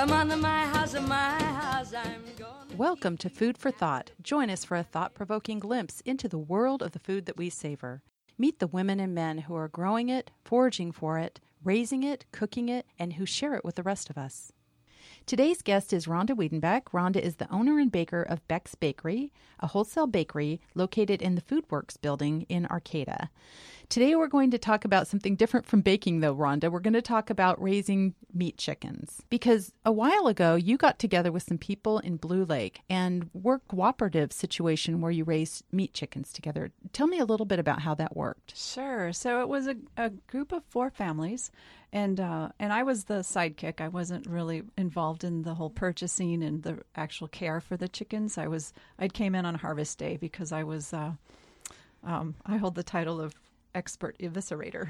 Come on to my house, I'm going. Welcome to Food for Thought. Join us for a thought-provoking glimpse into the world of the food that we savor. Meet the women and men who are growing it, foraging for it, raising it, cooking it, and who share it with the rest of us. Today's guest is Rhonda Wiedenbeck. Rhonda is the owner and baker of Beck's Bakery, a wholesale bakery located in the FoodWorks building in Arcata. Today we're going to talk about something different from baking, though, Rhonda. We're going to talk about raising meat chickens. Because a while ago, you got together with some people in Blue Lake and worked a cooperative situation where you raised meat chickens together. Tell me a little bit about how that worked. Sure. So it was a group of 4 families, and I was the sidekick. I wasn't really involved in the whole purchasing and the actual care for the chickens. I came in on harvest day because I was I hold the title of expert eviscerator.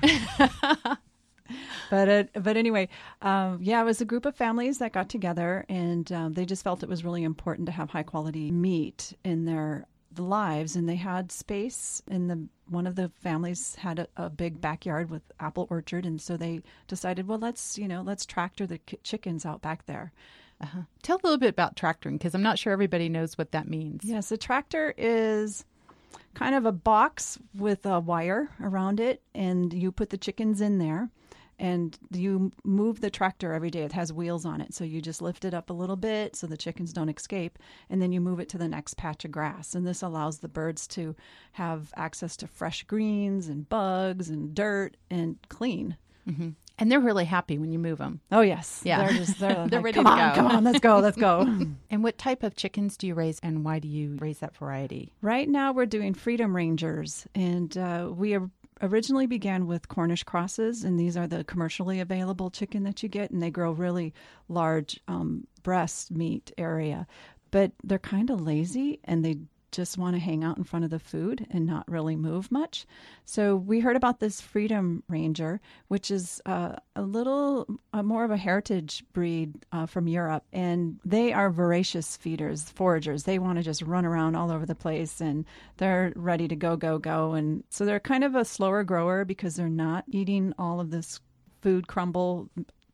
But anyway, it was a group of families that got together, and they just felt it was really important to have high quality meat in their lives, and they had space one of the families had a big backyard with apple orchard, and so they decided, well, let's tractor the chickens out back there. Tell a little bit about tractoring, because I'm not sure everybody knows what that means. Yes, a tractor is kind of a box with a wire around it, and you put the chickens in there, and you move the tractor every day. It has wheels on it, so you just lift it up a little bit so the chickens don't escape, and then you move it to the next patch of grass. And this allows the birds to have access to fresh greens and bugs and dirt and clean. Mm-hmm. And they're really happy when you move them. Oh, yes. Yeah. They're They're like, ready to go. Come on, let's go. And what type of chickens do you raise, and why do you raise that variety? Right now we're doing Freedom Rangers, and we originally began with Cornish crosses, and these are the commercially available chicken that you get, and they grow really large breast meat area. But they're kind of lazy, and they just want to hang out in front of the food and not really move much. So we heard about this Freedom Ranger, which is a little more of a heritage breed from Europe. And they are voracious feeders, foragers. They want to just run around all over the place, and they're ready to go. And so they're kind of a slower grower because they're not eating all of this food crumble.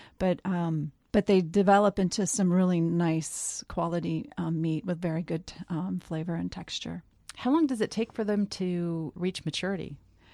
But they develop into some really nice quality meat with very good flavor and texture. How long does it take for them to reach maturity?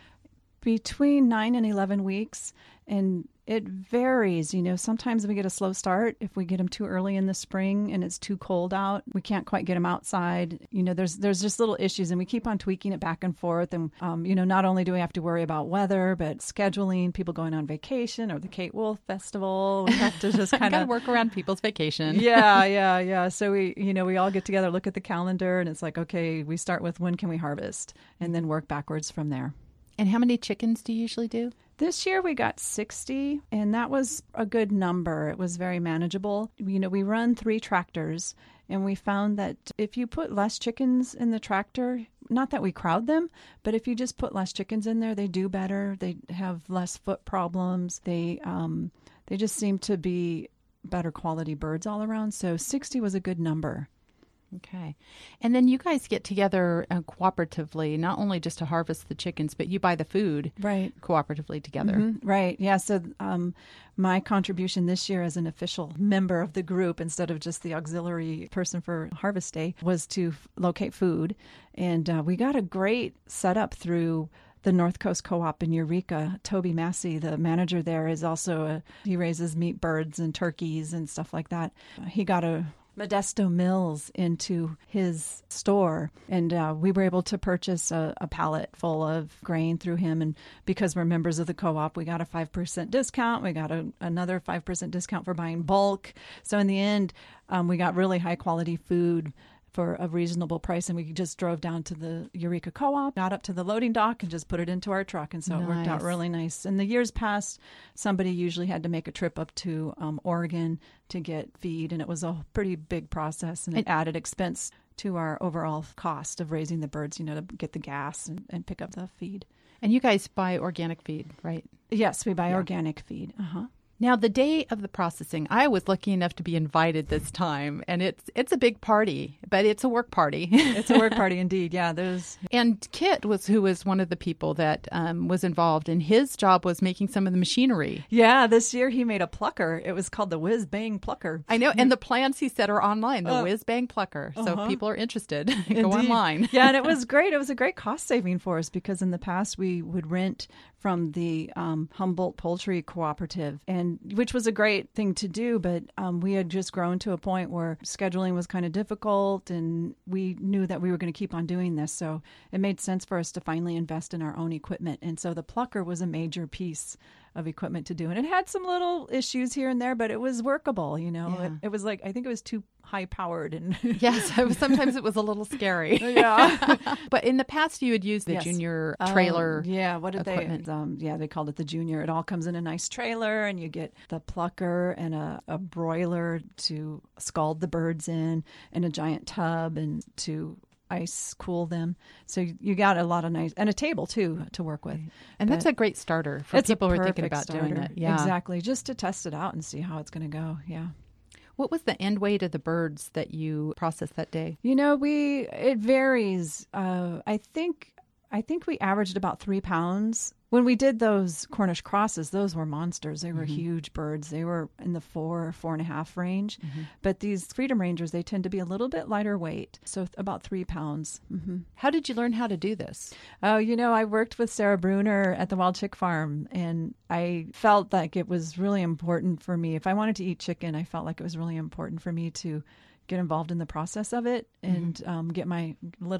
Between 9 and 11 weeks, and it varies. Sometimes we get a slow start. If we get them too early in the spring and it's too cold out, we can't quite get them outside. There's just little issues, and we keep on tweaking it back and forth. And, not only do we have to worry about weather, but scheduling, people going on vacation or the Kate Wolf Festival. We have to just kind of work around people's vacation. Yeah. So we all get together, look at the calendar, and it's like, okay, we start with when can we harvest, and then work backwards from there. And how many chickens do you usually do? This year we got 60, and that was a good number. It was very manageable. We run 3 tractors, and we found that if you put less chickens in the tractor, not that we crowd them, but if you just put less chickens in there, they do better. They have less foot problems. They just seem to be better quality birds all around. So 60 was a good number. Okay. And then you guys get together cooperatively, not only just to harvest the chickens, but you buy the food cooperatively together. Mm-hmm. Right. Yeah. So my contribution this year as an official member of the group, instead of just the auxiliary person for Harvest Day, was to locate food. And we got a great setup through the North Coast Co-op in Eureka. Toby Massey, the manager there, is also he raises meat birds and turkeys and stuff like that. He got a Modesto Mills into his store, and we were able to purchase a pallet full of grain through him. And because we're members of the co-op, we got a 5% discount. We got another 5% discount for buying bulk. So in the end, we got really high quality food for a reasonable price, and we just drove down to the Eureka Co-op, got up to the loading dock, and just put it into our truck. And so It worked out really nice. In the years past, somebody usually had to make a trip up to Oregon to get feed, and it was a pretty big process, and it added expense to our overall cost of raising the birds, to get the gas and pick up the feed. And you guys buy organic feed, right? Yes, we buy organic feed. Now, the day of the processing, I was lucky enough to be invited this time, and it's a big party, but it's a work party. It's a work party indeed. Yeah, And Kit who was one of the people that was involved, and his job was making some of the machinery. Yeah, this year he made a plucker. It was called the Whiz Bang Plucker. I know, and the plans he said are online, the Whiz Bang Plucker. So if people are interested, go online. Yeah, and it was great. It was a great cost saving for us because in the past we would rent from the Humboldt Poultry Cooperative, and which was a great thing to do, but we had just grown to a point where scheduling was kind of difficult, and we knew that we were going to keep on doing this, so it made sense for us to finally invest in our own equipment. And so the plucker was a major piece of equipment to do, and it had some little issues here and there, but it was workable. Yeah. It was like, I think it was too high powered, and yes, sometimes it was a little scary. Yeah. But in the past, you had used the junior trailer. Yeah, what did equipment. they called it the junior. It all comes in a nice trailer, and you get the plucker and a broiler to scald the birds in, and a giant tub and to ice cool them. So you got a lot of nice, and a table too to work with. And that's a great starter for people who are thinking about doing it. Yeah, exactly. Just to test it out and see how it's going to go. Yeah. What was the end weight of the birds that you processed that day? It varies. I think we averaged about 3 pounds. When we did those Cornish crosses, those were monsters. They were huge birds. They were in the 4.5 range. But these Freedom Rangers, they tend to be a little bit lighter weight, so about 3 pounds. How did you learn how to do this? Oh, I worked with Sarah Bruner at the Wild Chick Farm, and I felt like it was really important for me. If I wanted to eat chicken, I felt like it was really important for me to get involved in the process of it and get my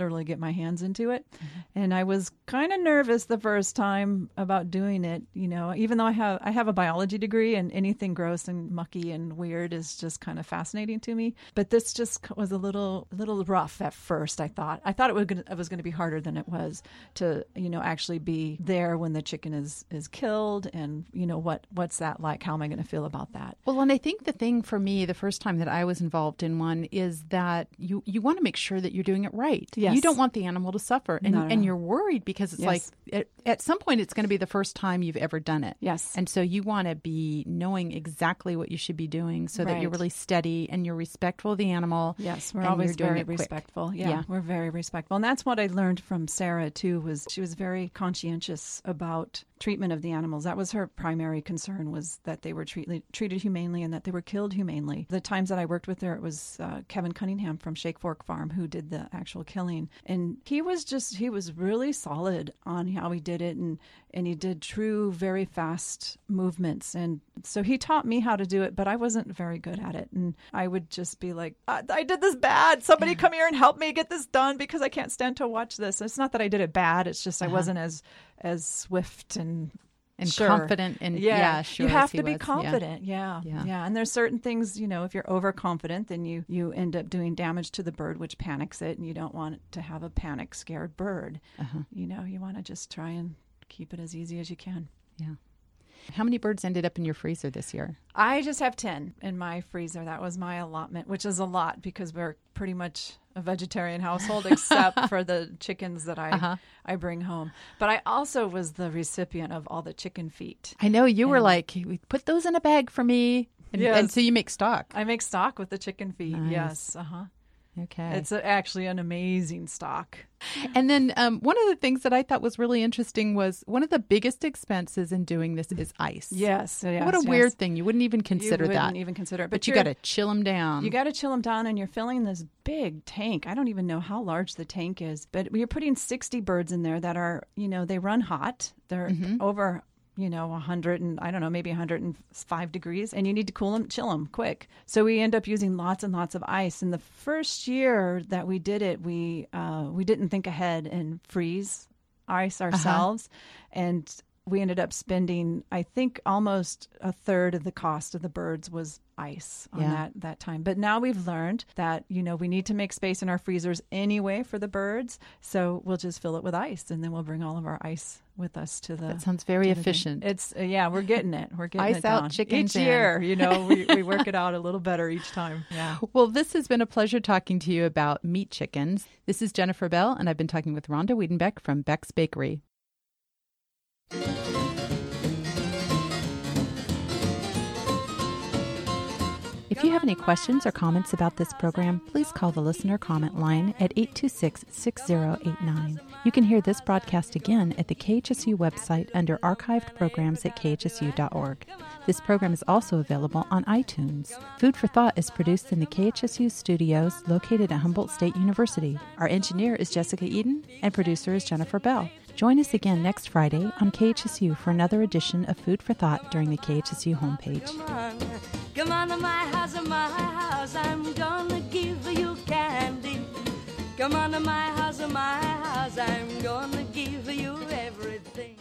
hands into it. And I was kind of nervous the first time about doing it, even though I have a biology degree, and anything gross and mucky and weird is just kind of fascinating to me. But this just was a little rough at first. I thought it was going to be harder than it was to, actually be there when the chicken is killed, and what's that like? How am I going to feel about that? Well, and I think the thing for me, the first time that I was involved in one, is that you want to make sure that you're doing it right. Yes. You don't want the animal to suffer. And you're worried because it's like at some point it's going to be the first time you've ever done it. Yes. And so you want to be knowing exactly what you should be doing so that you're really steady and you're respectful of the animal. Yes, we're always very respectful. Yeah, we're very respectful. And that's what I learned from Sarah too, was she was very conscientious about treatment of the animals. That was her primary concern, was that they were treated humanely and that they were killed humanely. The times that I worked with her, it was Kevin Cunningham from Shake Fork Farm who did the actual killing. And he was really solid on how he did it, and he did true, very fast movements. And so he taught me how to do it, but I wasn't very good at it. And I would just be like, I did this bad. Somebody come here and help me get this done because I can't stand to watch this. It's not that I did it bad. It's just I wasn't as swift and sure. Confident and sure. You have to be confident. Yeah. And there's certain things, if you're overconfident, then you end up doing damage to the bird, which panics it, and you don't want to have a panic scared bird. You want to just try and keep it as easy as you can. Yeah. How many birds ended up in your freezer this year? I just have 10 in my freezer. That was my allotment, which is a lot because we're pretty much a vegetarian household, except for the chickens that I bring home. But I also was the recipient of all the chicken feet. I know you were like, put those in a bag for me. And so you make stock. I make stock with the chicken feet. Nice. Yes. Okay. It's actually an amazing stock. And then one of the things that I thought was really interesting was one of the biggest expenses in doing this is ice. Yes. What a weird thing. You wouldn't even consider that. You wouldn't even consider it. But you got to chill them down. You got to chill them down, and you're filling this big tank. I don't even know how large the tank is, but you're putting 60 birds in there that are, they run hot. They're over 100 and I don't know, maybe 105 degrees, and you need to cool them, chill them quick. So we end up using lots and lots of ice. And the first year that we did it, we didn't think ahead and freeze ice ourselves. And we ended up spending, I think, almost a third of the cost of the birds was ice on that time. But now we've learned that, we need to make space in our freezers anyway for the birds. So we'll just fill it with ice, and then we'll bring all of our ice with us to the... That sounds very efficient. It's, we're getting it. We're getting ice it out down. chickens each year, we work it out a little better each time. Yeah. Well, this has been a pleasure talking to you about meat chickens. This is Jennifer Bell, and I've been talking with Rhonda Wiedenbeck from Beck's Bakery. you have any questions or comments about this program, please call the listener comment line at 826-6089. You can hear this broadcast again at the KHSU website under archived programs at khsu.org. This program is also available on iTunes. Food for Thought is produced in the KHSU studios located at Humboldt State University. Our engineer is Jessica Eden and producer is Jennifer Bell. Join us again next Friday on KHSU for another edition of Food for Thought during the KHSU homepage. Come on to my house, I'm gonna give you candy. Come on to my house, I'm gonna give you everything.